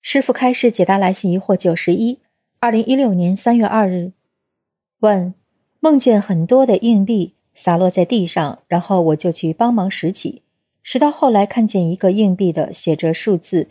师父开示解答来信疑惑91，2016年3月2日。问：梦见很多的硬币洒落在地上，然后我就去帮忙拾起，拾到后来看见一个硬币的写着数字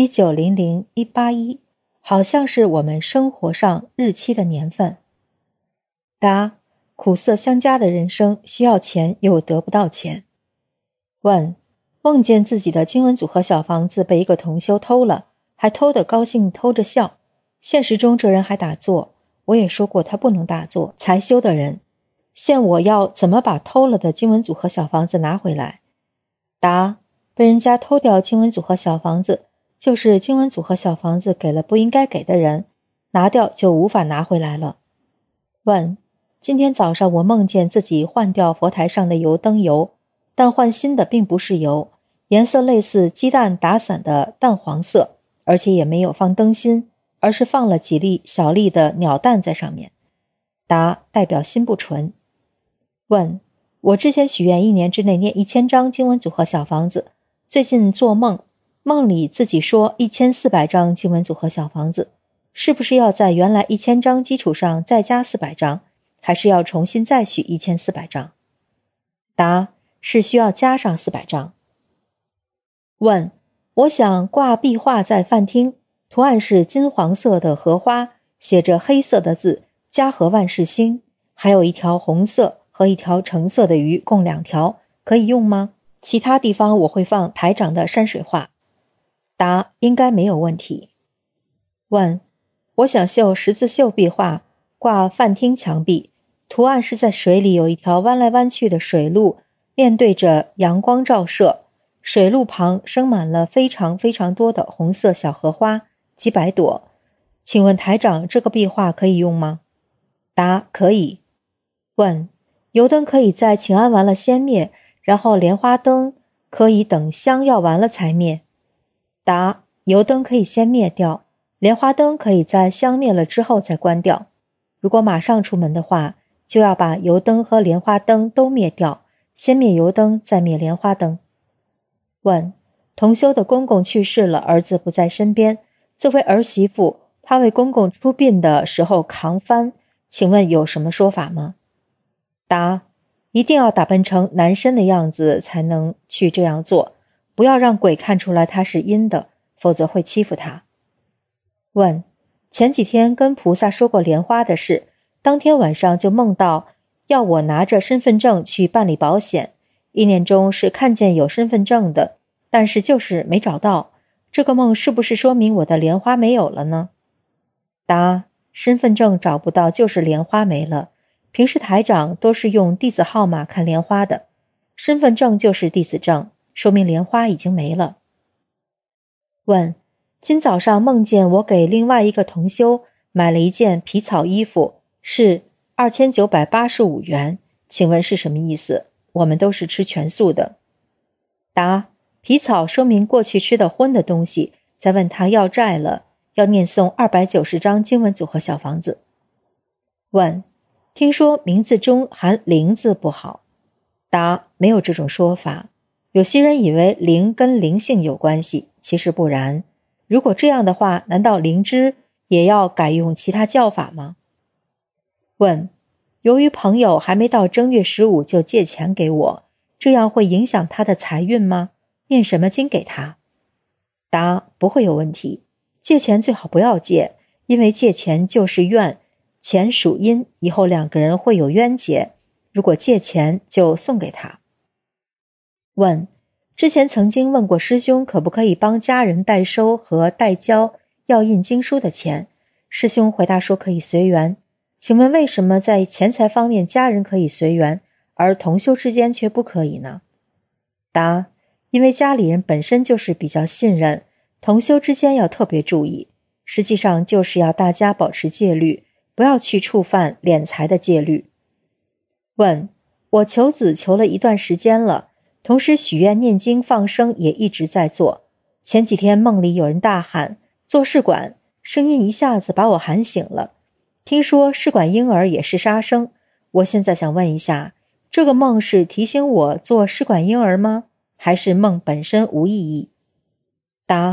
1900181，好像是我们生活上日期的年份。答：苦涩相加的人生，需要钱又得不到钱。问：梦见自己的经文组合小房子被一个同修偷了，还偷得高兴，偷着笑。现实中这人还打坐，我也说过他不能打坐，才修的人。现我要怎么把偷了的经文组合小房子拿回来？答：被人家偷掉经文组合小房子，就是经文组合小房子给了不应该给的人，拿掉就无法拿回来了。问：今天早上我梦见自己换掉佛台上的油灯油，但换新的并不是油，颜色类似鸡蛋打散的淡黄色，而且也没有放灯芯，而是放了几粒小粒的鸟蛋在上面。答：代表心不纯。问：我之前许愿1年之内念1000张经文组合小房子，最近做梦，梦里自己说1400张经文组合小房子，是不是要在原来1000张基础上再加400张，还是要重新再许1400张？答：是需要加上400张。问：我想挂壁画在饭厅，图案是金黄色的荷花，写着黑色的字家和万事兴，还有一条红色和一条橙色的鱼，共2条，可以用吗？其他地方我会放台长的山水画。答：应该没有问题。问：我想绣十字绣壁画，挂饭厅墙壁，图案是在水里有一条弯来弯去的水路，面对着阳光照射，水路旁生满了非常非常多的红色小荷花，几百朵。请问台长，这个壁画可以用吗？答：可以。问：油灯可以在请安完了先灭，然后莲花灯可以等香要完了才灭？答：油灯可以先灭掉，莲花灯可以在香灭了之后再关掉。如果马上出门的话，就要把油灯和莲花灯都灭掉，先灭油灯再灭莲花灯。问：同修的公公去世了，儿子不在身边，作为儿媳妇，她为公公出殡的时候扛幡，请问有什么说法吗？答：一定要打扮成男生的样子才能去这样做，不要让鬼看出来他是阴的，否则会欺负他。问：前几天跟菩萨说过莲花的事，当天晚上就梦到要我拿着身份证去办理保险，意念中是看见有身份证的，但是就是没找到，这个梦是不是说明我的莲花没有了呢？答：身份证找不到就是莲花没了，平时台长都是用弟子号码看莲花的，身份证就是弟子证，说明莲花已经没了。问：今早上梦见我给另外一个同修买了一件皮草衣服，是2985元，请问是什么意思？我们都是吃全素的。答：皮草说明过去吃的荤的东西，再问他要债了，要念诵290张经文组合小房子。问：听说名字中含灵字不好。答：没有这种说法，有些人以为灵跟灵性有关系，其实不然。如果这样的话，难道灵芝也要改用其他叫法吗？问：由于朋友还没到正月15就借钱给我，这样会影响他的财运吗？念什么经给他？答：不会有问题。借钱最好不要借，因为借钱就是怨，钱属阴，以后2个人会有冤结，如果借钱就送给他。问：之前曾经问过师兄可不可以帮家人代收和代交要印经书的钱，师兄回答说可以随缘，请问为什么在钱财方面家人可以随缘，而同修之间却不可以呢？答：因为家里人本身就是比较信任，同修之间要特别注意，实际上就是要大家保持戒律，不要去触犯敛财的戒律。问：我求子求了一段时间了，同时许愿念经放生也一直在做，前几天梦里有人大喊做试管，声音一下子把我喊醒了，听说试管婴儿也是杀生，我现在想问一下，这个梦是提醒我做试管婴儿吗？还是梦本身无意义？答：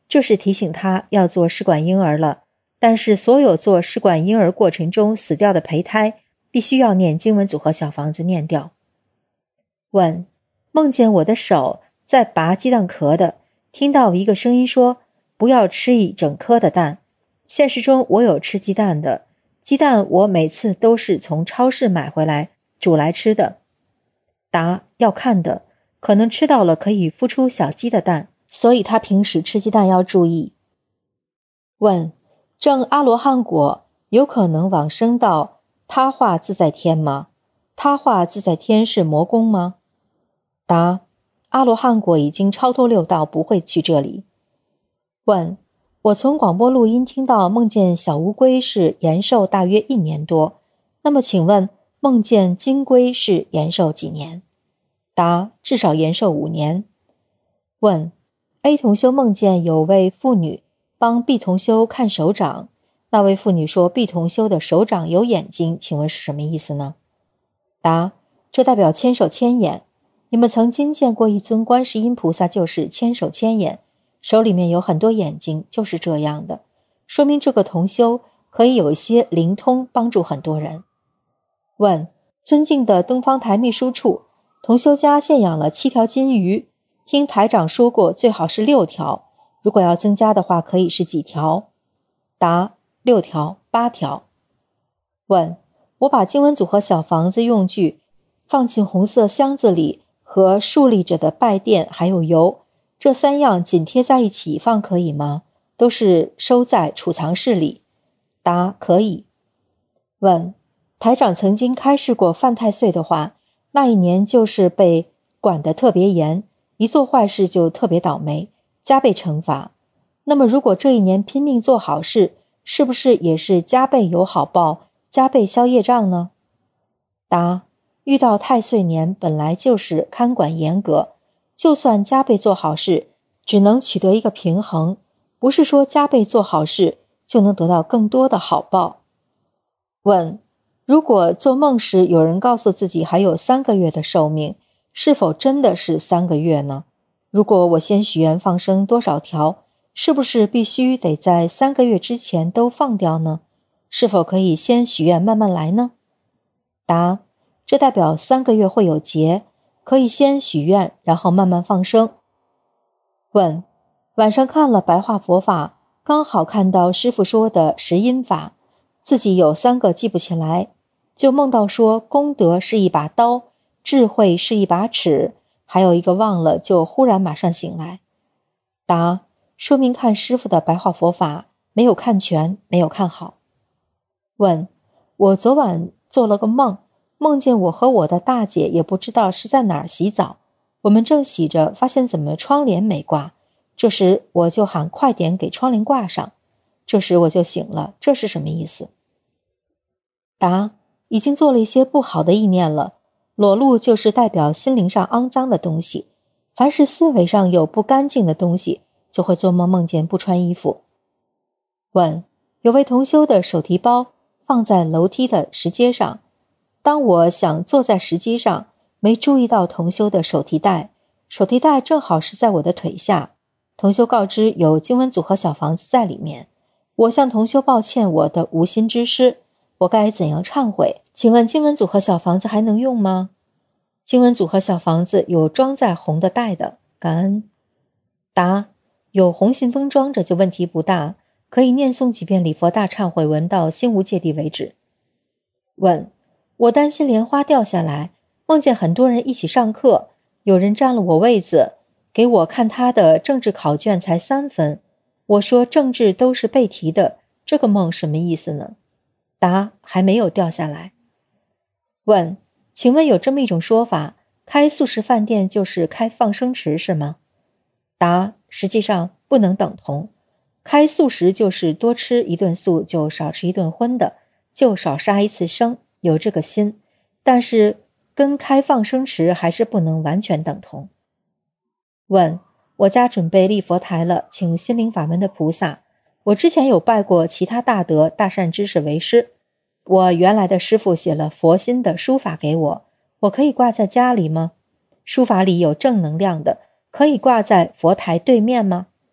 这是提醒他要做试管婴儿了，但是所有做试管婴儿过程中死掉的胚胎必须要念经文组合小房子念掉。问：梦见我的手在拔鸡蛋壳的，听到一个声音说不要吃一整颗的蛋。现实中我有吃鸡蛋的，鸡蛋我每次都是从超市买回来煮来吃的。答：要看的，可能吃到了可以孵出小鸡的蛋，所以他平时吃鸡蛋要注意。问：证阿罗汉果有可能往生到他化自在天吗？他化自在天是魔宫吗？答：阿罗汉果已经超脱六道，不会去这里。问：我从广播录音听到梦见小乌龟是延寿大约1年多，那么请问梦见金龟是延寿几年？答：至少延寿5年。问： A 同修梦见有位妇女帮 B 同修看手掌，那位妇女说 B 同修的手掌有眼睛，请问是什么意思呢？答：这代表千手千眼。你们曾经见过一尊观世音菩萨，就是千手千眼，手里面有很多眼睛，就是这样的，说明这个同修可以有一些灵通，帮助很多人。问：尊敬的东方台秘书处，同修家现养了7条金鱼，听台长说过最好是6条，如果要增加的话可以是几条？答：6条、8条。问：我把经文组合小房子用具放进红色箱子里，和竖立着的拜垫还有油，这3样紧贴在一起放可以吗？都是收在储藏室里。答：可以。问：台长曾经开示过犯太岁的话，那一年就是被管得特别严，一做坏事就特别倒霉，加倍惩罚。那么如果这一年拼命做好事，是不是也是加倍有好报，加倍消业障呢？答：遇到太岁年本来就是看管严格，就算加倍做好事，只能取得一个平衡，不是说加倍做好事就能得到更多的好报。问：如果做梦时有人告诉自己还有3个月的寿命，是否真的是3个月呢？如果我先许愿放生多少条，是不是必须得在3个月之前都放掉呢？是否可以先许愿慢慢来呢？答：这代表3个月会有劫，可以先许愿，然后慢慢放生。问：晚上看了白话佛法，刚好看到师父说的10因法，自己有3个记不起来，就梦到说功德是一把刀，智慧是一把尺，还有一个忘了，就忽然马上醒来。答：说明看师父的白话佛法没有看全，没有看好。问：我昨晚做了个梦，梦见我和我的大姐也不知道是在哪儿洗澡，我们正洗着，发现怎么窗帘没挂，这时我就喊快点给窗帘挂上，这时我就醒了，这是什么意思？答：已经做了一些不好的意念了，裸露就是代表心灵上肮脏的东西，凡是思维上有不干净的东西，就会做梦梦见不穿衣服。问：有位同修的手提包放在楼梯的石阶上，当我想坐在石阶上，没注意到同修的手提袋，手提袋正好是在我的腿下，同修告知有经文组合小房子在里面，我向同修抱歉我的无心之失，我该怎样忏悔？请问经文组合小房子还能用吗？经文组合小房子有装在红的袋的，感恩。答：有红信封装着就问题不大，可以念诵几遍礼佛大忏悔文到心无芥蒂为止。问：我担心莲花掉下来，梦见很多人一起上课，有人占了我位子，给我看他的政治考卷才3分，我说政治都是背题的，这个梦什么意思呢？答：还没有掉下来。问：请问有这么一种说法，开素食饭店就是开放生池是吗？答：实际上不能等同，开素食就是多吃一顿素就少吃一顿荤的，就少杀一次生，有这个心，但是跟开放生池还是不能完全等同。问：我家准备立佛台了，请心灵法门的菩萨，我之前有拜过其他大德大善知识为师，我原来的师父写了佛心的书法给我，我可以挂在家里吗？书法里有正能量的，可以挂在佛台对面吗？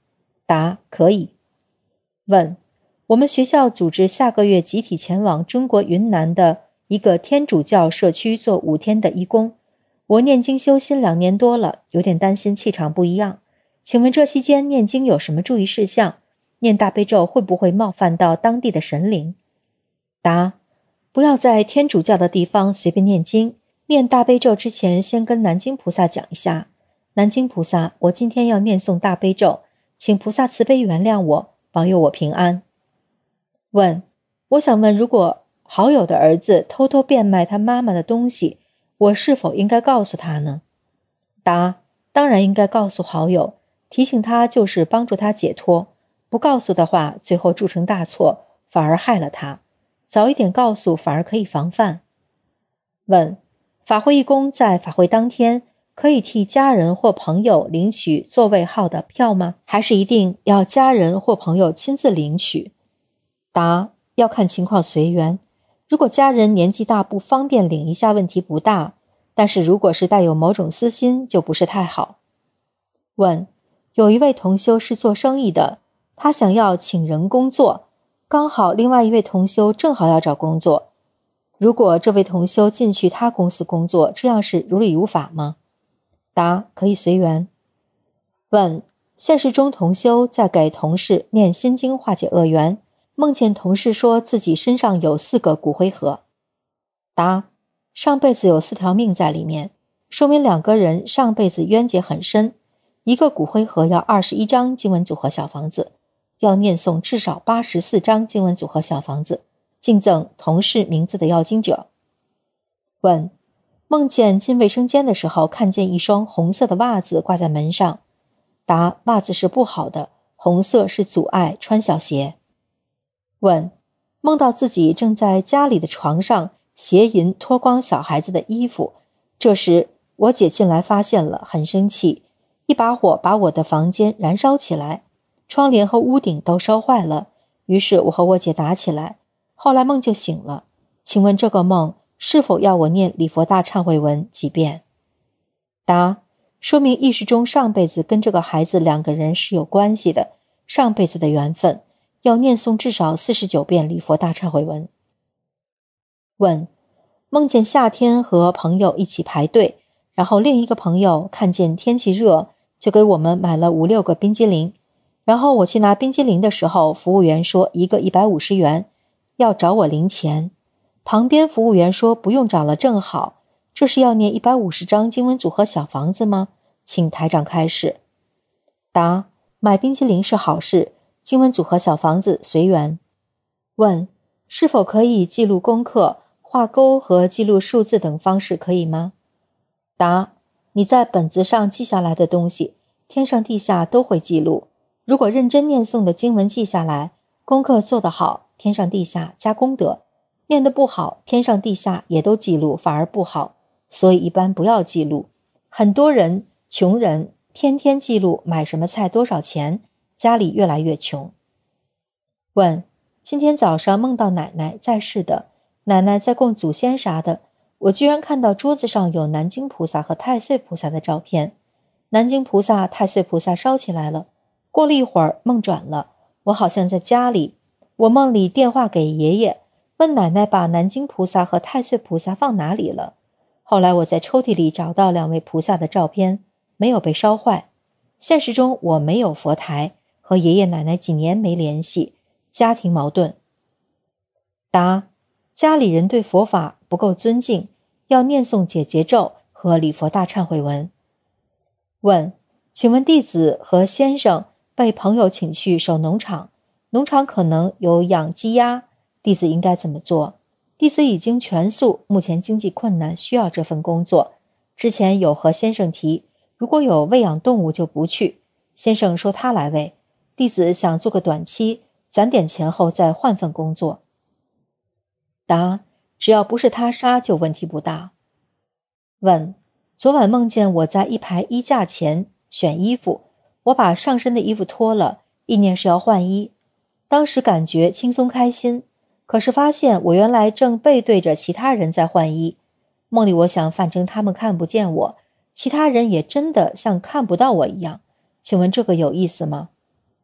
答：可以。问：我们学校组织下个月集体前往中国云南的一个天主教社区做5天的义工。我念经修心2年多了，有点担心气场不一样。请问这期间念经有什么注意事项？念大悲咒会不会冒犯到当地的神灵？答：不要在天主教的地方随便念经。念大悲咒之前，先跟南京菩萨讲一下：南京菩萨，我今天要念诵大悲咒，请菩萨慈悲原谅我，保佑我平安。问：我想问，如果好友的儿子偷偷变卖他妈妈的东西，我是否应该告诉他呢？答：当然应该告诉好友，提醒他就是帮助他解脱，不告诉的话，最后铸成大错，反而害了他。早一点告诉，反而可以防范。问：法会义工在法会当天可以替家人或朋友领取座位号的票吗？还是一定要家人或朋友亲自领取？答：要看情况随缘。如果家人年纪大不方便领一下问题不大，但是如果是带有某种私心就不是太好。问：有一位同修是做生意的，他想要请人工作，刚好另外一位同修正好要找工作，如果这位同修进去他公司工作，这样是如理如法吗？答：可以随缘。问：现实中同修在给同事念心经化解恶缘，梦见同事说自己身上有4个骨灰盒。答：上辈子有4条命在里面，说明2个人上辈子冤结很深。一个骨灰盒要21张经文组合小房子，要念诵至少84张经文组合小房子，敬赠同事名字的要经者。问：梦见进卫生间的时候，看见一双红色的袜子挂在门上。答：袜子是不好的，红色是阻碍穿小鞋。问：梦到自己正在家里的床上邪淫脱光小孩子的衣服，这时我姐进来发现了，很生气，一把火把我的房间燃烧起来，窗帘和屋顶都烧坏了，于是我和我姐打起来，后来梦就醒了。请问这个梦是否要我念礼佛大忏悔文几遍？答：说明意识中上辈子跟这个孩子2个人是有关系的，上辈子的缘分，要念诵至少49遍礼佛大忏悔文。问：梦见夏天和朋友一起排队，然后另一个朋友看见天气热，就给我们买了5、6个冰激凌，然后我去拿冰激凌的时候，服务员说一个150元，要找我零钱。旁边服务员说不用找了，正好。这是要念150张经文组合小房子吗？请台长开示。答：买冰激凌是好事，经文组合小房子随缘。问：是否可以记录功课、画勾和记录数字等方式可以吗？答：你在本子上记下来的东西，天上地下都会记录。如果认真念诵的经文记下来，功课做得好，天上地下加功德；念得不好，天上地下也都记录，反而不好。所以一般不要记录。很多人穷人天天记录买什么菜多少钱，家里越来越穷。问：今天早上梦到奶奶在世的，奶奶在供祖先啥的，我居然看到桌子上有南京菩萨和太岁菩萨的照片。南京菩萨、太岁菩萨烧起来了。过了一会儿梦转了，我好像在家里，我梦里电话给爷爷，问奶奶把南京菩萨和太岁菩萨放哪里了。后来我在抽屉里找到2位菩萨的照片，没有被烧坏。现实中我没有佛台，和爷爷奶奶几年没联系，家庭矛盾。答：家里人对佛法不够尊敬，要念诵解结咒和礼佛大忏悔文。问：请问弟子和先生被朋友请去守农场，农场可能有养鸡鸭，弟子应该怎么做？弟子已经全素，目前经济困难，需要这份工作。之前有和先生提，如果有喂养动物就不去。先生说他来喂，弟子想做个短期，攒点钱后再换份工作。答：只要不是他杀就问题不大。问：昨晚梦见我在一排衣架前选衣服，我把上身的衣服脱了，意念是要换衣，当时感觉轻松开心，可是发现我原来正背对着其他人在换衣。梦里我想反正他们看不见我，其他人也真的像看不到我一样，请问这个有意思吗？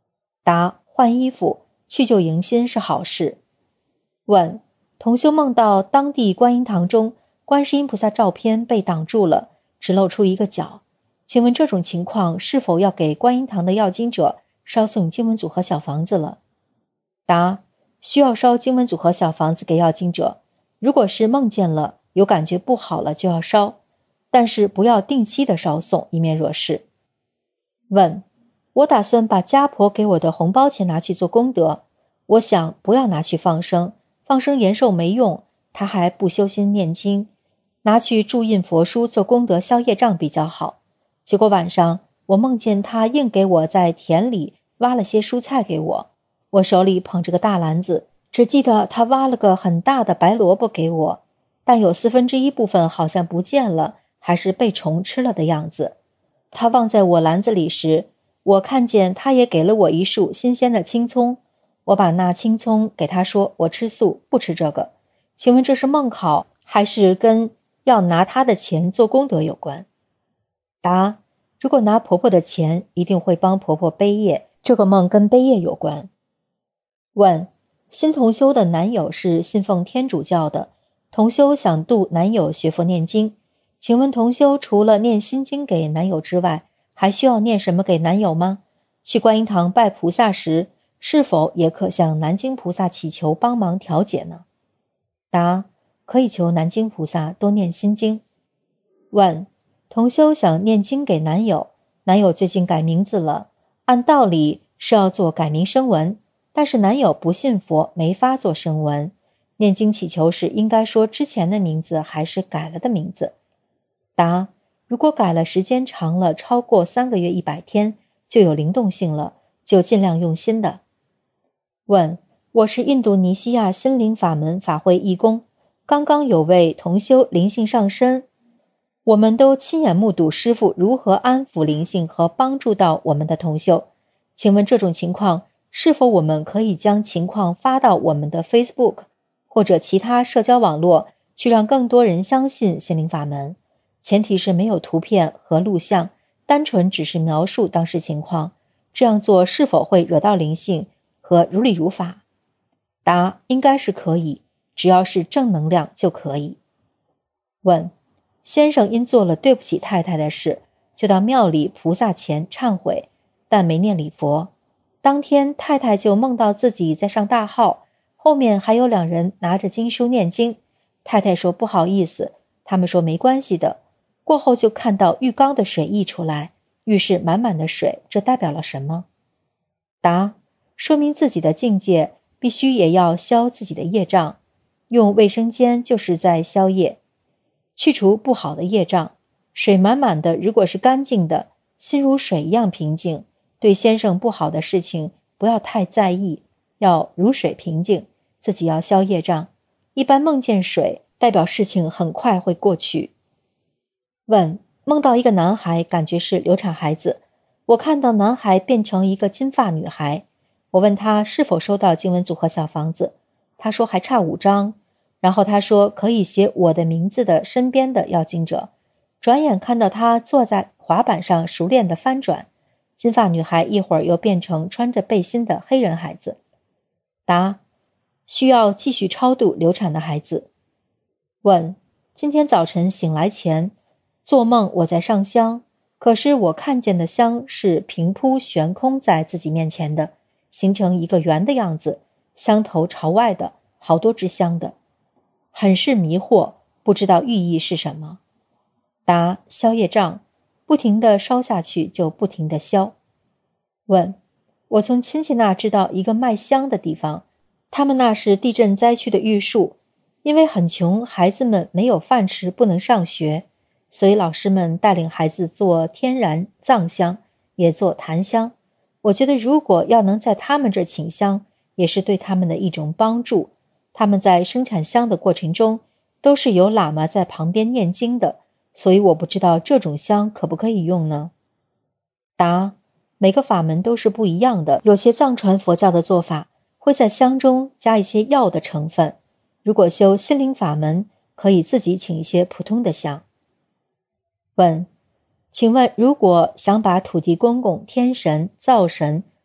答：换衣服，去旧迎新是好事。问：同修梦到当地观音堂中观世音菩萨照片被挡住了，只露出一个角，请问这种情况是否要给观音堂的要经者烧送经文组合小房子了？答：需要烧经文组合小房子给要经者，如果是梦见了，有感觉不好了就要烧，但是不要定期的烧送，以免惹事。问：我打算把家婆给我的红包钱拿去做功德，我想不要拿去放生，放生延寿没用，他还不修心念经，拿去注印佛书做功德消业障比较好。结果晚上我梦见他硬给我在田里挖了些蔬菜给我，我手里捧着个大篮子，只记得他挖了个很大的白萝卜给我，但有1/4部分好像不见了，还是被虫吃了的样子。他忘在我篮子里时，我看见他也给了我一束新鲜的青葱，我把那青葱给他说，我吃素，不吃这个。请问这是梦考，还是跟要拿他的钱做功德有关？答：如果拿婆婆的钱，一定会帮婆婆背业，这个梦跟背业有关。问：新同修的男友是信奉天主教的，同修想度男友学佛念经，请问同修除了念心经给男友之外，还需要念什么给男友吗？去观音堂拜菩萨时，是否也可向南京菩萨祈求帮忙调解呢？答：可以求南京菩萨多念心经。问：同修想念经给男友，男友最近改名字了，按道理是要做改名声文，但是男友不信佛，没法做声文。念经祈求时应该说之前的名字还是改了的名字？答：如果改了时间长了，超过3个月100天，就有灵动性了，就尽量用新的。问：我是印度尼西亚心灵法门法会义工，刚刚有位同修灵性上身，我们都亲眼目睹师父如何安抚灵性和帮助到我们的同修，请问这种情况是否我们可以将情况发到我们的 Facebook 或者其他社交网络，去让更多人相信心灵法门？前提是没有图片和录像，单纯只是描述当时情况，这样做是否会惹到灵性和如理如法？答：应该是可以，只要是正能量就可以。问：先生因做了对不起太太的事，就到庙里菩萨前忏悔，但没念礼佛。当天太太就梦到自己在上大号，后面还有2人拿着经书念经，太太说不好意思，他们说没关系的。过后就看到浴缸的水溢出来，浴室满满的水，这代表了什么？答：说明自己的境界必须也要消自己的业障，用卫生间就是在消业，去除不好的业障。水满满的，如果是干净的，心如水一样平静，对先生不好的事情不要太在意，要如水平静，自己要消业障。一般梦见水，代表事情很快会过去。问：梦到一个男孩，感觉是流产孩子，我看到男孩变成一个金发女孩，我问他是否收到经文组合小房子，他说还差5张，然后他说可以写我的名字的身边的要经者，转眼看到他坐在滑板上熟练的翻转，金发女孩一会儿又变成穿着背心的黑人孩子。答：需要继续超度流产的孩子。问：今天早晨醒来前做梦我在上香，可是我看见的香是平铺悬空在自己面前的，形成一个圆的样子，香头朝外的，好多支香的，很是迷惑，不知道寓意是什么。答：消业障，不停地烧下去就不停地消。问：我从亲戚那知道一个卖香的地方，他们那是地震灾区的玉树，因为很穷，孩子们没有饭吃，不能上学，所以老师们带领孩子做天然藏香，也做檀香。我觉得如果要能在他们这请香，也是对他们的一种帮助。他们在生产香的过程中，都是有喇嘛在旁边念经的，所以我不知道这种香可不可以用呢？答：每个法门都是不一样的，有些藏传佛教的做法会在香中加一些药的成分，如果修心灵法门，可以自己请一些普通的香。问：请问如果想把土地公公、天神、灶神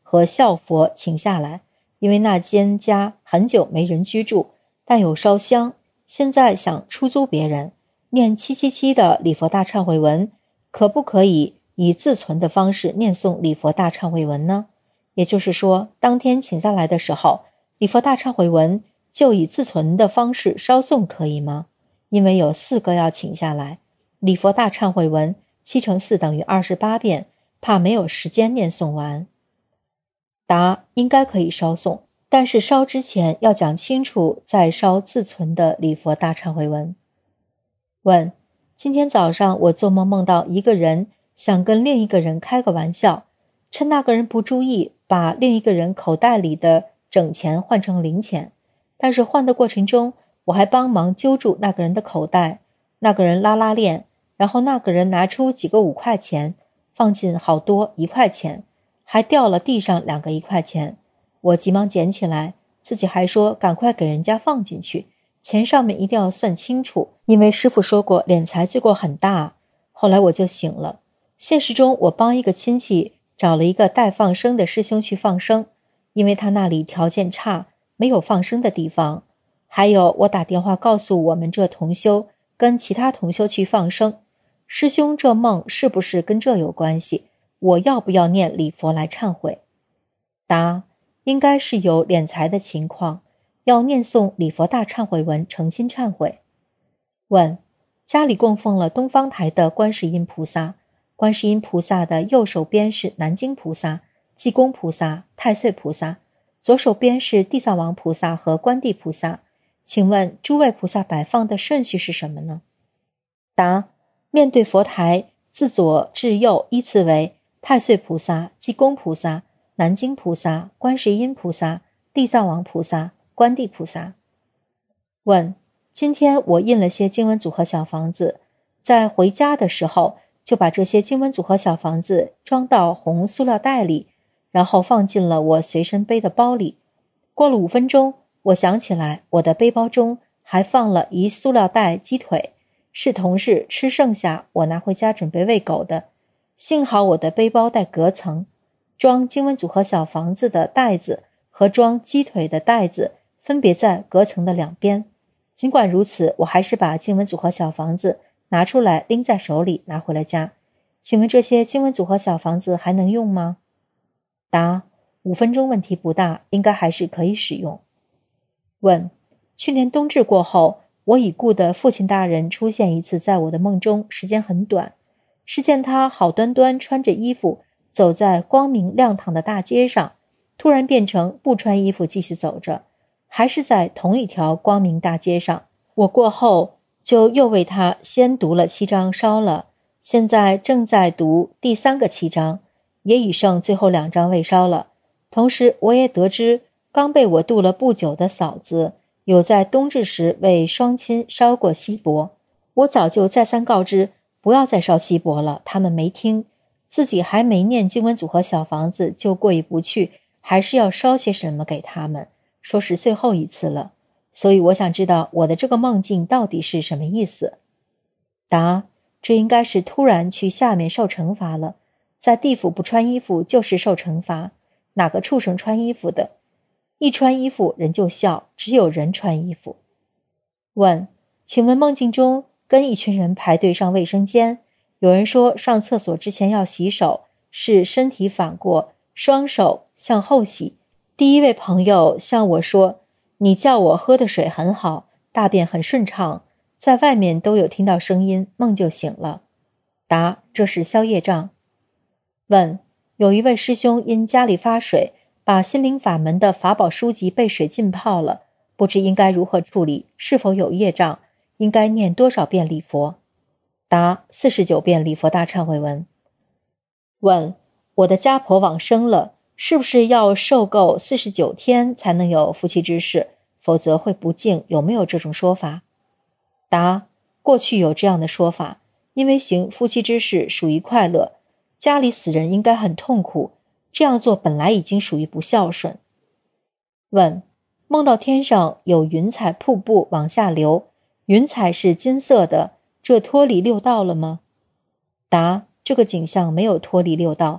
和孝佛请下来，因为那间家很久没人居住，但有烧香，现在想出租别人，念777的礼佛大忏悔文，可不可以以自存的方式念诵礼佛大忏悔文呢？也就是说，当天请下来的时候，礼佛大忏悔文就以自存的方式烧诵可以吗？因为有4个要请下来，礼佛大忏悔文7乘4等于28遍，怕没有时间念诵完。答：应该可以烧诵，但是烧之前要讲清楚再烧自存的礼佛大忏悔文。问：今天早上我做梦梦到一个人想跟另一个人开个玩笑，趁那个人不注意，把另一个人口袋里的整钱换成零钱，但是换的过程中，我还帮忙揪住那个人的口袋，那个人拉链，然后那个人拿出几个5块钱，放进好多1块钱，还掉了地上2个1块钱，我急忙捡起来，自己还说赶快给人家放进去，钱上面一定要算清楚，因为师父说过敛财罪过很大。后来我就醒了，现实中我帮一个亲戚找了一个带放生的师兄去放生，因为他那里条件差，没有放生的地方。还有我打电话告诉我们这同修跟其他同修去放生，师兄这梦是不是跟这有关系？我要不要念礼佛来忏悔？答：应该是有敛财的情况，要念诵礼佛大忏悔文诚心忏悔。问：家里供奉了东方台的观世音菩萨，观世音菩萨的右手边是南京菩萨、济公菩萨、太岁菩萨，左手边是地藏王菩萨和观地菩萨，请问诸位菩萨摆放的顺序是什么呢？答：面对佛台，自左至右依次为太岁菩萨、济公菩萨、南京菩萨、观世音菩萨、地藏王菩萨、观地菩萨。问：今天我印了些经文组合小房子，在回家的时候就把这些经文组合小房子装到红塑料袋里，然后放进了我随身背的包里。过了5分钟，我想起来我的背包中还放了一塑料袋鸡腿，是同事吃剩下我拿回家准备喂狗的。幸好我的背包带隔层，装经文组合小房子的袋子和装鸡腿的袋子分别在隔层的2边。尽管如此，我还是把经文组合小房子拿出来拎在手里拿回了家。请问这些经文组合小房子还能用吗？答：5分钟问题不大，应该还是可以使用。问：去年冬至过后，我已故的父亲大人出现一次在我的梦中，时间很短，是见他好端端穿着衣服走在光明亮堂的大街上，突然变成不穿衣服继续走着，还是在同一条光明大街上。我过后就又为他先读了7章烧了，现在正在读第3个7章，也已剩最后2章未烧了。同时我也得知刚被我度了不久的嫂子有在冬至时为双亲烧过锡箔，我早就再三告知不要再烧锡箔了，他们没听，自己还没念经文组合小房子就过意不去，还是要烧些什么给他们，说是最后一次了。所以我想知道我的这个梦境到底是什么意思。答：这应该是突然去下面受惩罚了，在地府不穿衣服就是受惩罚，哪个畜生穿衣服的？一穿衣服人就笑，只有人穿衣服。问：请问梦境中跟一群人排队上卫生间，有人说上厕所之前要洗手，是身体反过，双手向后洗。第一位朋友向我说，你叫我喝的水很好，大便很顺畅，在外面都有听到声音，梦就醒了。答：这是消业障。问：有一位师兄因家里发水，把心灵法门的法宝书籍被水浸泡了，不知应该如何处理，是否有业障，应该念多少遍礼佛？答：49遍礼佛大忏悔文。问：我的家婆往生了，是不是要受够49天才能有夫妻之事，否则会不敬，有没有这种说法？答：过去有这样的说法，因为行夫妻之事属于快乐，家里死人应该很痛苦，这样做本来已经属于不孝顺。问：梦到天上有云彩瀑布往下流，云彩是金色的，这脱离六道了吗？答：这个景象没有脱离六道，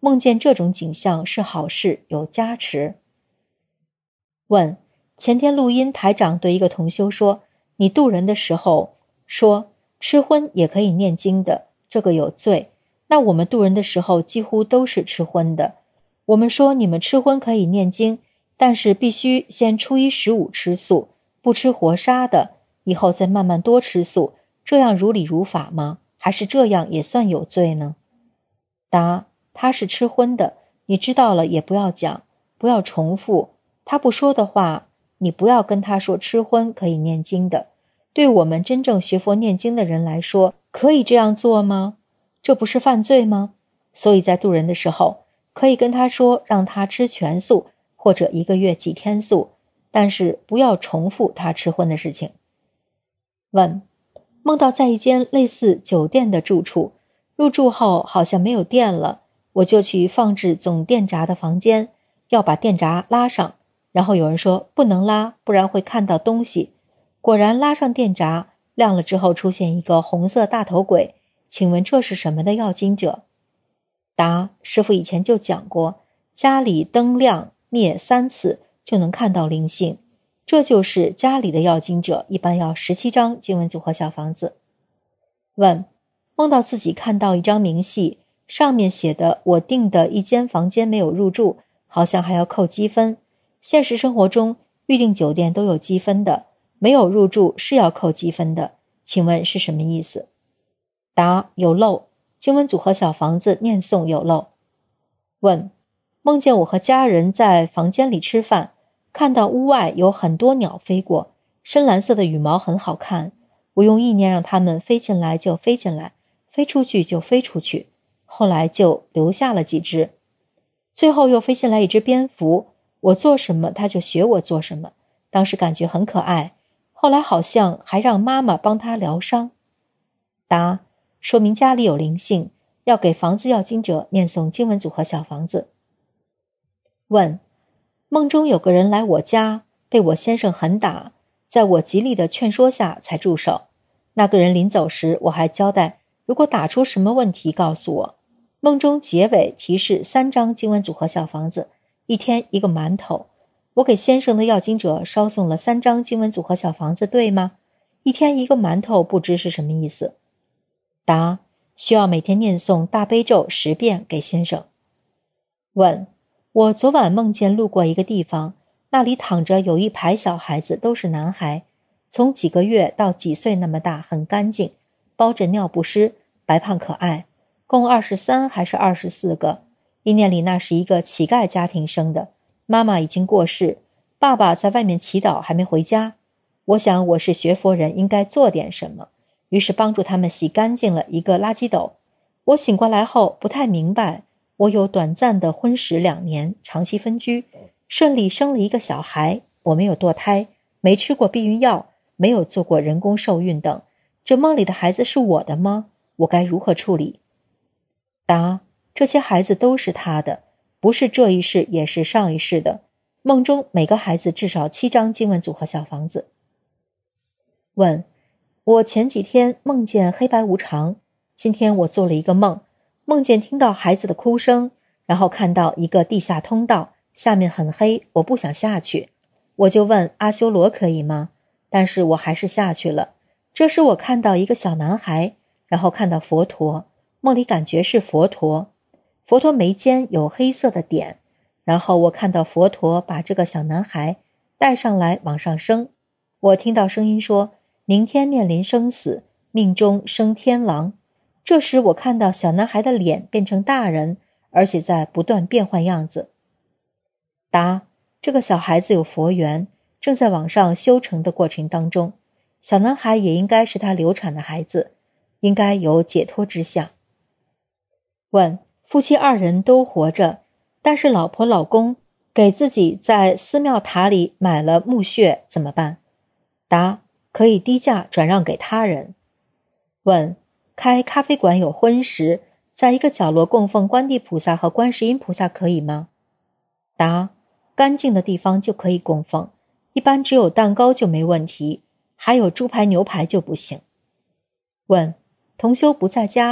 梦见这种景象是好事，有加持。问：前天录音，台长对一个同修说，你渡人的时候说吃荤也可以念经的，这个有罪。那我们渡人的时候几乎都是吃荤的。我们说你们吃荤可以念经，但是必须先初一15吃素，不吃活杀的，以后再慢慢多吃素，这样如理如法吗？还是这样也算有罪呢？答：他是吃荤的，你知道了也不要讲，不要重复。他不说的话，你不要跟他说吃荤可以念经的。对我们真正学佛念经的人来说，可以这样做吗？这不是犯罪吗？所以在渡人的时候，可以跟他说让他吃全素，或者1个月几天素，但是不要重复他吃荤的事情。问：梦到在一间类似酒店的住处，入住后好像没有电了，我就去放置总电闸的房间，要把电闸拉上，然后有人说不能拉，不然会看到东西。果然拉上电闸，亮了之后出现一个红色大头鬼，请问这是什么的要经者？答：师父以前就讲过，家里灯亮灭3次就能看到灵性，这就是家里的要经者，一般要17张经文组合小房子。问：梦到自己看到一张明细，上面写的我订的一间房间没有入住，好像还要扣积分。现实生活中预订酒店都有积分的，没有入住是要扣积分的，请问是什么意思？答：有漏，经文组合小房子念诵有漏。问：梦见我和家人在房间里吃饭，看到屋外有很多鸟飞过，深蓝色的羽毛很好看，我用意念让它们飞进来就飞进来，飞出去就飞出去，后来就留下了几只。最后又飞进来一只蝙蝠，我做什么它就学我做什么，当时感觉很可爱，后来好像还让妈妈帮它疗伤。答：说明家里有灵性，要给房子要经者念诵经文组合小房子。问：梦中有个人来我家，被我先生狠打，在我极力的劝说下才住手。那个人临走时，我还交代，如果打出什么问题告诉我。梦中结尾提示3张经文组合小房子，1天1个馒头。我给先生的要经者烧送了3张经文组合小房子，对吗？1天1个馒头不知是什么意思？答：需要每天念诵大悲咒10遍给先生。问：我昨晚梦见路过一个地方，那里躺着有一排小孩子，都是男孩，从几个月到几岁那么大，很干净，包着尿不湿，白胖可爱，共23还是24个。意念里那是一个乞丐家庭生的，妈妈已经过世，爸爸在外面祈祷还没回家。我想我是学佛人，应该做点什么，于是帮助他们洗干净了一个垃圾斗。我醒过来后不太明白，我有短暂的婚时2年，长期分居，顺利生了一个小孩，我没有堕胎，没吃过避孕药，没有做过人工受孕等，这梦里的孩子是我的吗？我该如何处理？答：这些孩子都是他的，不是这一世也是上一世的。梦中每个孩子至少7张经文组合小房子。问：我前几天梦见黑白无常，今天我做了一个梦，梦见听到孩子的哭声，然后看到一个地下通道，下面很黑，我不想下去，我就问阿修罗可以吗？但是我还是下去了。这时我看到一个小男孩，然后看到佛陀，梦里感觉是佛陀，佛陀眉间有黑色的点，然后我看到佛陀把这个小男孩带上来往上升，我听到声音说，明天面临生死，命中生天王。这时我看到小男孩的脸变成大人，而且在不断变换样子。答：这个小孩子有佛缘，正在往上修成的过程当中，小男孩也应该是他流产的孩子，应该有解脱之相。问：夫妻2人都活着，但是老婆老公给自己在寺庙塔里买了墓穴，怎么办？答：可以低价转让给他人。问：开咖啡馆有荤食，在一个角落供奉观地菩萨和观世音菩萨可以吗？答：干净的地方就可以供奉，一般只有蛋糕就没问题，还有猪排牛排就不行。问：同修不在家，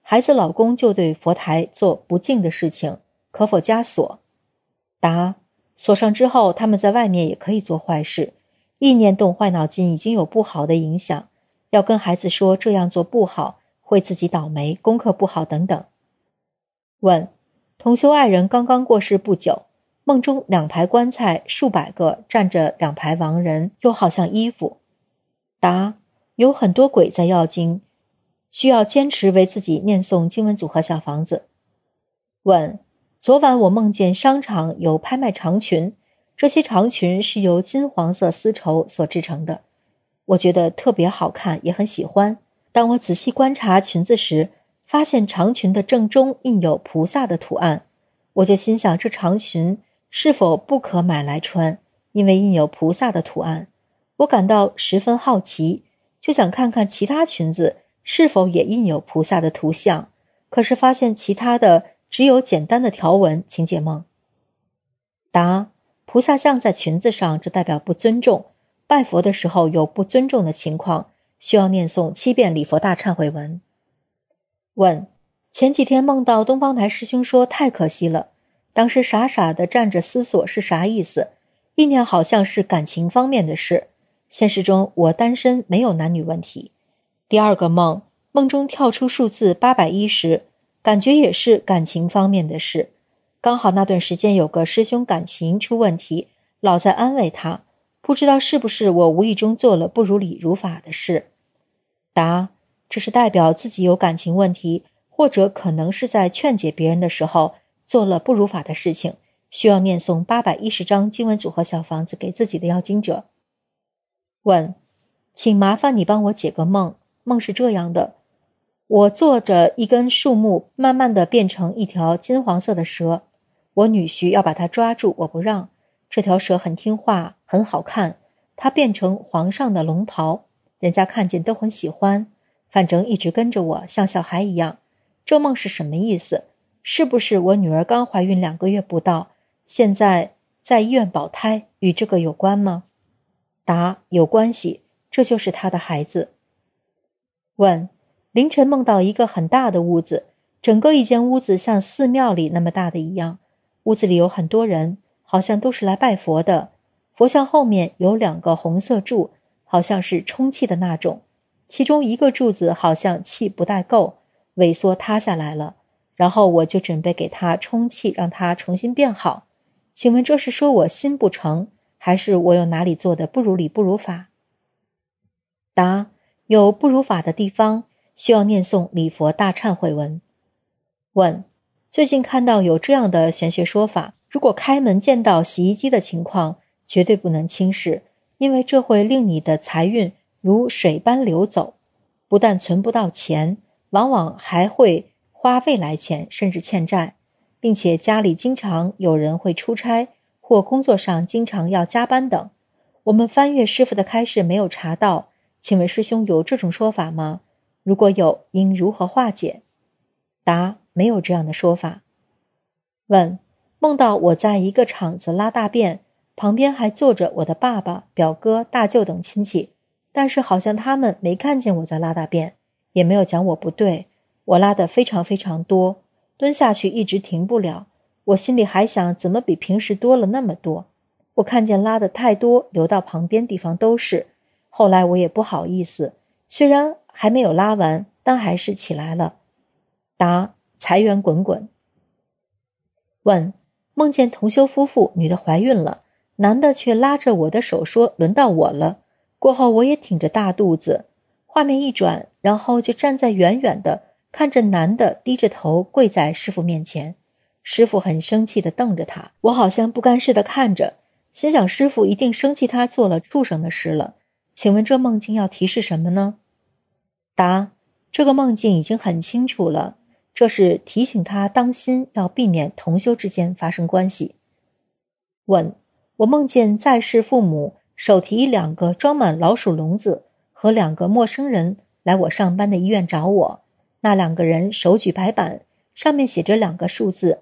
孩子老公就对佛台做不敬的事情，可否加锁？答：锁上之后，他们在外面也可以做坏事，意念动坏脑筋已经有不好的影响，要跟孩子说这样做不好，会自己倒霉，功课不好等等。问：同修爱人刚刚过世不久，梦中2排棺材数百个，站着2排亡人，又好像衣服。答：有很多鬼在要经，需要坚持为自己念诵经文组合小房子。问：昨晚我梦见商场有拍卖长裙，这些长裙是由金黄色丝绸所制成的，我觉得特别好看，也很喜欢。当我仔细观察裙子时，发现长裙的正中印有菩萨的图案，我就心想这长裙是否不可买来穿，因为印有菩萨的图案。我感到十分好奇，就想看看其他裙子是否也印有菩萨的图像，可是发现其他的只有简单的条纹，请解梦。答：菩萨像在裙子上，这代表不尊重，拜佛的时候有不尊重的情况，需要念诵7遍礼佛大忏悔文。问：前几天梦到东方台师兄说太可惜了，当时傻傻的站着思索是啥意思，意念好像是感情方面的事，现实中我单身，没有男女问题。第二个梦，梦中跳出数字810，感觉也是感情方面的事，刚好那段时间有个师兄感情出问题，老在安慰他，不知道是不是我无意中做了不如理如法的事。答：这是代表自己有感情问题，或者可能是在劝解别人的时候做了不如法的事情，需要念诵810张经文组合小房子给自己的要经者。问：请麻烦你帮我解个梦，梦是这样的，我坐着一根树木慢慢地变成一条金黄色的蛇，我女婿要把它抓住，我不让，这条蛇很听话，很好看，它变成皇上的龙袍，人家看见都很喜欢，反正一直跟着我，像小孩一样。这梦是什么意思？是不是我女儿刚怀孕2个月不到，现在在医院保胎，与这个有关吗？答：有关系，这就是她的孩子。问：凌晨梦到一个很大的屋子，整个一间屋子像寺庙里那么大的一样，屋子里有很多人，好像都是来拜佛的，佛像后面有2个红色柱，好像是充气的那种，其中一个柱子好像气不太够，萎缩塌下来了，然后我就准备给它充气，让它重新变好。请问这是说我心不诚，还是我有哪里做的不如理不如法？答：有不如法的地方，需要念诵礼佛大忏悔文。问：最近看到有这样的玄学说法，如果开门见到洗衣机的情况，绝对不能轻视，因为这会令你的财运如水般流走，不但存不到钱，往往还会花未来钱，甚至欠债，并且家里经常有人会出差，或工作上经常要加班等。我们翻阅师父的开示没有查到，请问师兄有这种说法吗？如果有，应如何化解？答：没有这样的说法。问：梦到我在一个场子拉大便，旁边还坐着我的爸爸、表哥、大舅等亲戚，但是好像他们没看见我在拉大便，也没有讲我不对，我拉得非常非常多，蹲下去一直停不了，我心里还想怎么比平时多了那么多，我看见拉得太多，流到旁边地方都是，后来我也不好意思，虽然还没有拉完，但还是起来了。答：财源滚滚。问：梦见同修夫妇，女的怀孕了，男的却拉着我的手说轮到我了，过后我也挺着大肚子，画面一转，然后就站在远远的，看着男的低着头跪在师父面前，师父很生气地瞪着他，我好像不甘示地看着，心想师父一定生气他做了畜生的事了，请问这梦境要提示什么呢？答：这个梦境已经很清楚了，这是提醒他当心，要避免同修之间发生关系。问：我梦见在世父母手提2个装满老鼠笼子和2个陌生人来我上班的医院找我，那2个人手举白板，上面写着2个数字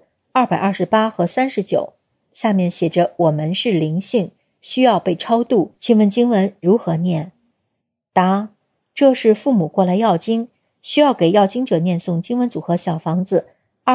228和39，下面写着我们是灵性，需要被超度，请问经文如何念？答：这是父母过来要经， 需要给要经者念诵经文组合小房子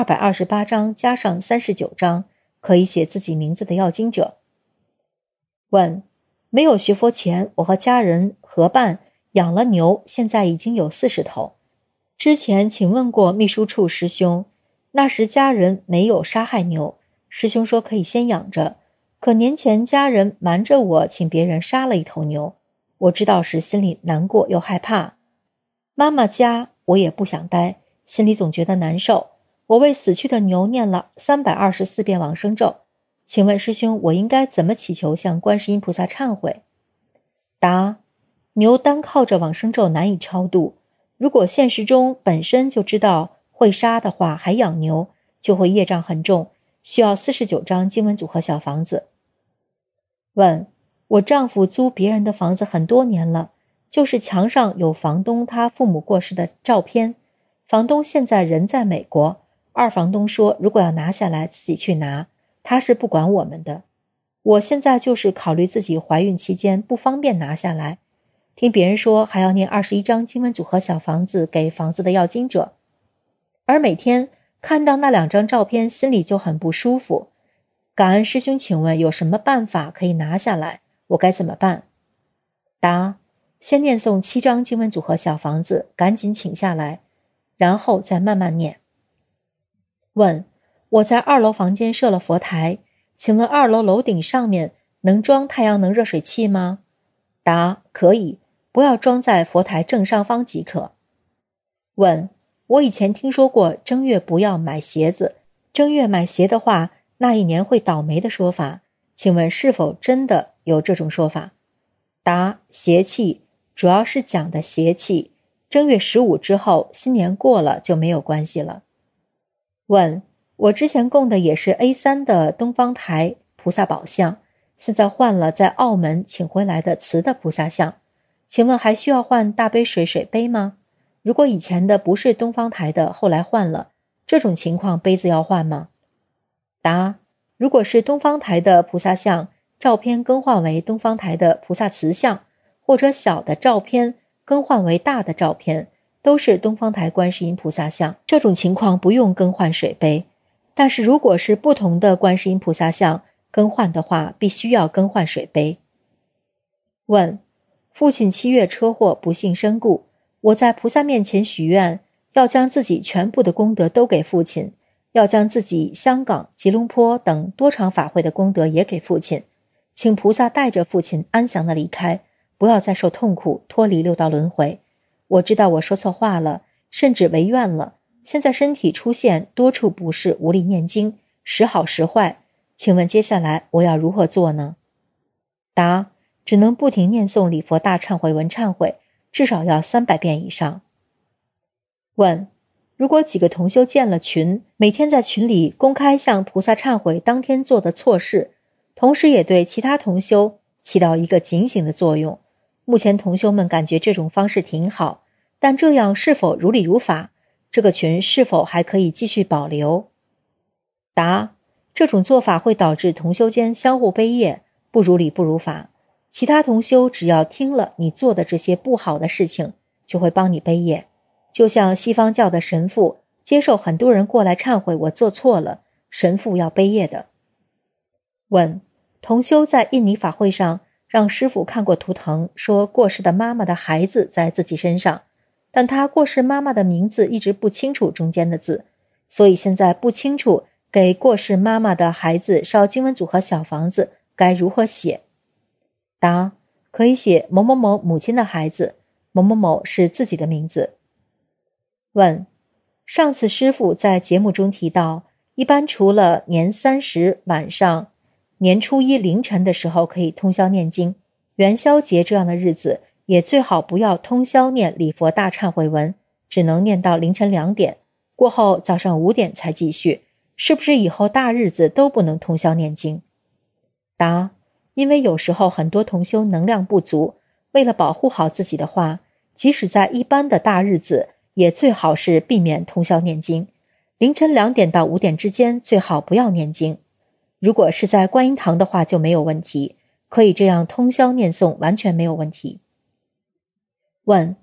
228章加上39章，可以写自己名字的要经者。问：没有学佛前，我和家人合办养了牛，现在已经有40头。之前请问过秘书处师兄，那时家人没有杀害牛，师兄说可以先养着，可年前家人瞒着我请别人杀了一头牛，我知道时心里难过又害怕。妈妈家我也不想待，心里总觉得难受。我为死去的牛念了324遍往生咒，请问师兄，我应该怎么祈求向观世音菩萨忏悔？答：牛单靠着往生咒难以超度，如果现实中本身就知道会杀的话，还养牛，就会业障很重，需要49章经文组合小房子。问：我丈夫租别人的房子很多年了，就是墙上有房东他父母过世的照片，房东现在人在美国，二房东说如果要拿下来自己去拿，他是不管我们的。我现在就是考虑自己怀孕期间不方便拿下来，听别人说还要念21章经文组合小房子给房子的要经者，而每天看到那2张照片心里就很不舒服。感恩师兄，请问有什么办法可以拿下来，我该怎么办？答：先念诵7章经文组合小房子，赶紧请下来，然后再慢慢念。问：我在2楼房间设了佛台，请问2楼楼顶上面能装太阳能热水器吗？答：可以，不要装在佛台正上方即可。问：我以前听说过正月不要买鞋子，正月买鞋的话，那一年会倒霉的说法，请问是否真的有这种说法？答：邪气，主要是讲的邪气，正月15之后，新年过了就没有关系了。问：我之前供的也是 A3 的东方台菩萨宝像，现在换了在澳门请回来的瓷的菩萨像，请问还需要换大杯水水杯吗？如果以前的不是东方台的，后来换了，这种情况杯子要换吗？答：如果是东方台的菩萨像，照片更换为东方台的菩萨瓷像，或者小的照片更换为大的照片，都是东方台观世音菩萨像，这种情况不用更换水杯。但是如果是不同的观世音菩萨像更换的话，必须要更换水杯。问：父亲7月车祸不幸身故，我在菩萨面前许愿，要将自己全部的功德都给父亲，要将自己香港、吉隆坡等多场法会的功德也给父亲，请菩萨带着父亲安详地离开，不要再受痛苦，脱离6道轮回。我知道我说错话了，甚至违愿了，现在身体出现多处不适，无力念经，时好时坏，请问接下来我要如何做呢？答：只能不停念诵礼佛大忏悔文忏悔，至少要300遍以上。问：如果几个同修建了群，每天在群里公开向菩萨忏悔当天做的错事，同时也对其他同修起到一个警醒的作用，目前同修们感觉这种方式挺好，但这样是否如理如法？这个群是否还可以继续保留？答：这种做法会导致同修间相互背业，不如理不如法。其他同修只要听了你做的这些不好的事情，就会帮你背业。就像西方教的神父接受很多人过来忏悔我做错了，神父要背业的。问：同修在印尼法会上让师父看过图腾，说过世的妈妈的孩子在自己身上，但他过世妈妈的名字一直不清楚中间的字，所以现在不清楚给过世妈妈的孩子烧经文组合小房子该如何写。答：可以写某某某母亲的孩子，某某某是自己的名字。问：上次师父在节目中提到，一般除了年30晚上、年初1凌晨的时候可以通宵念经，元宵节这样的日子也最好不要通宵念礼佛大忏悔文，只能念到凌晨2点，过后早上5点才继续，是不是以后大日子都不能通宵念经？答：因为有时候很多同修能量不足，为了保护好自己的话，即使在一般的大日子也最好是避免通宵念经，凌晨2点到5点之间最好不要念经。如果是在观音堂的话就没有问题，可以这样通宵念诵，完全没有问题。问：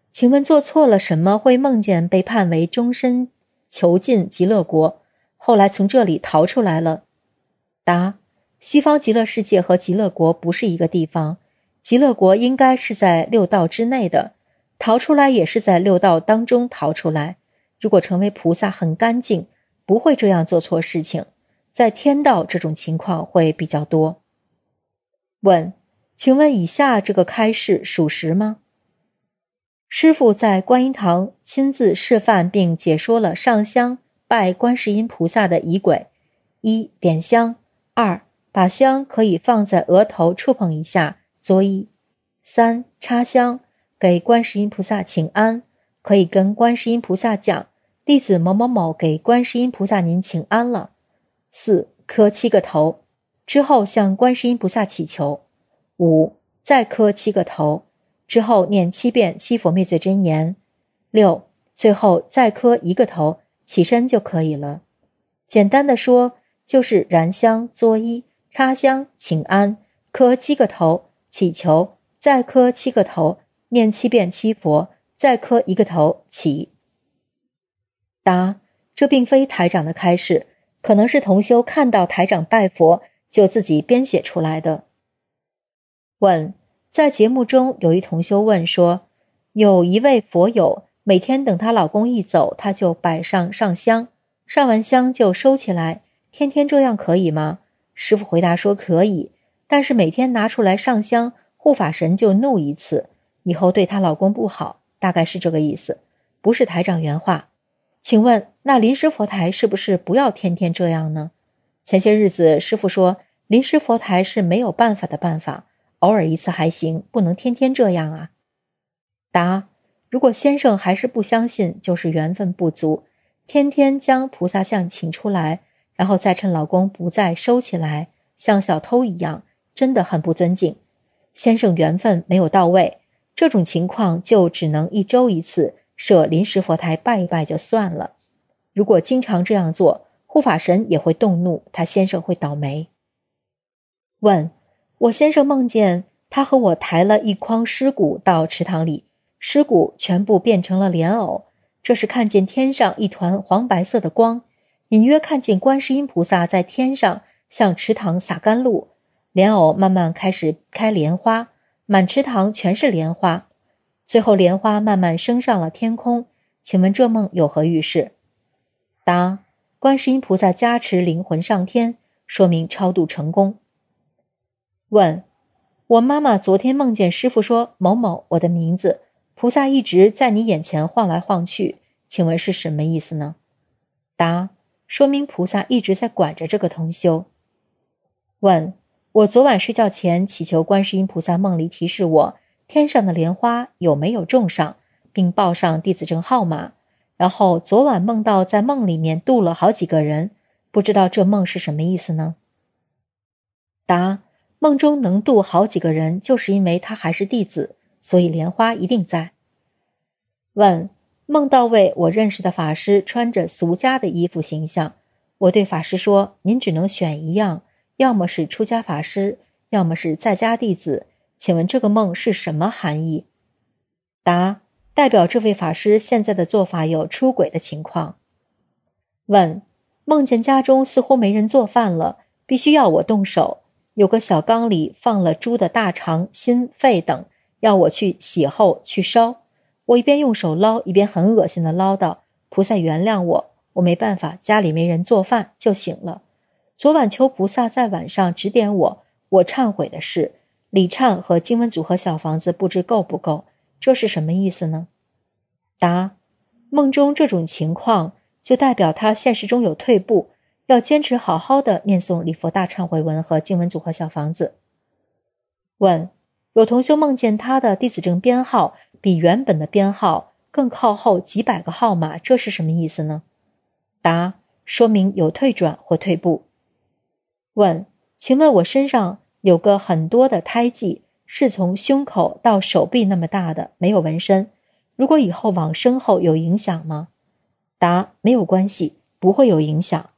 请问做错了什么会梦见被判为终身囚禁极乐国，后来从这里逃出来了？答：西方极乐世界和极乐国不是一个地方，极乐国应该是在六道之内的，逃出来也是在六道当中逃出来。如果成为菩萨很干净，不会这样做错事情，在天道这种情况会比较多。问：请问以下这个开示属实吗？师父在观音堂亲自示范并解说了上香拜观世音菩萨的仪轨：一、点香；二、把香可以放在额头触碰一下作揖；三、插香，给观世音菩萨请安，可以跟观世音菩萨讲，弟子某某某给观世音菩萨您请安了。四、磕7个头，之后向观世音菩萨祈求。五、再磕7个头，之后念7遍七佛灭罪真言。六、最后再磕1个头，起身就可以了。简单的说，就是燃香、作揖、插香、请安、磕7个头、祈求，再磕7个头，念7遍七佛，再磕1个头，起。答：这并非台长的开示，可能是同修看到台长拜佛，就自己编写出来的。问：在节目中有一同修问说，有一位佛友每天等她老公一走，她就摆上香，上完香就收起来，天天这样可以吗？师父回答说可以，但是每天拿出来上香，护法神就怒一次，以后对她老公不好，大概是这个意思，不是台长原话。请问那临时佛台是不是不要天天这样呢？前些日子师父说临时佛台是没有办法的办法，偶尔一次还行，不能天天这样啊。答：如果先生还是不相信，就是缘分不足，天天将菩萨像请出来，然后再趁老公不在收起来，像小偷一样，真的很不尊敬。先生缘分没有到位，这种情况就只能1周1次设临时佛台拜一拜就算了。如果经常这样做，护法神也会动怒，他先生会倒霉。问：我先生梦见他和我抬了一筐尸骨到池塘里，尸骨全部变成了莲藕，这时看见天上一团黄白色的光，隐约看见观世音菩萨在天上向池塘洒甘露，莲藕慢慢开始开莲花，满池塘全是莲花，最后莲花慢慢升上了天空。请问这梦有何预示？答：观世音菩萨加持灵魂上天，说明超度成功。问：我妈妈昨天梦见师父说某某我的名字，菩萨一直在你眼前晃来晃去，请问是什么意思呢？答：说明菩萨一直在管着这个同修。问：我昨晚睡觉前祈求观世音菩萨梦里提示我天上的莲花有没有种上，并报上弟子证号码，然后昨晚梦到在梦里面度了好几个人，不知道这梦是什么意思呢？答：梦中能度好几个人，就是因为他还是弟子，所以莲花一定在。问：梦到位我认识的法师穿着俗家的衣服形象，我对法师说，您只能选一样，要么是出家法师，要么是在家弟子，请问这个梦是什么含义？答：代表这位法师现在的做法有出轨的情况。问：梦见家中似乎没人做饭了，必须要我动手，有个小缸里放了猪的大肠、心、肺等，要我去洗后去烧。我一边用手捞，一边很恶心地唠叨，菩萨原谅我，我没办法，家里没人做饭，就醒了。昨晚求菩萨在晚上指点我忏悔的事，礼忏和经文组合小房子不知够不够，这是什么意思呢？答：梦中这种情况就代表他现实中有退步，要坚持好好的念诵礼佛大忏悔文和经文组合小房子。问：有同修梦见他的弟子证编号比原本的编号更靠后几百个号码，这是什么意思呢？答：说明有退转或退步。问：请问我身上有个很多的胎记，是从胸口到手臂那么大的，没有纹身，如果以后往生后有影响吗？答：没有关系，不会有影响。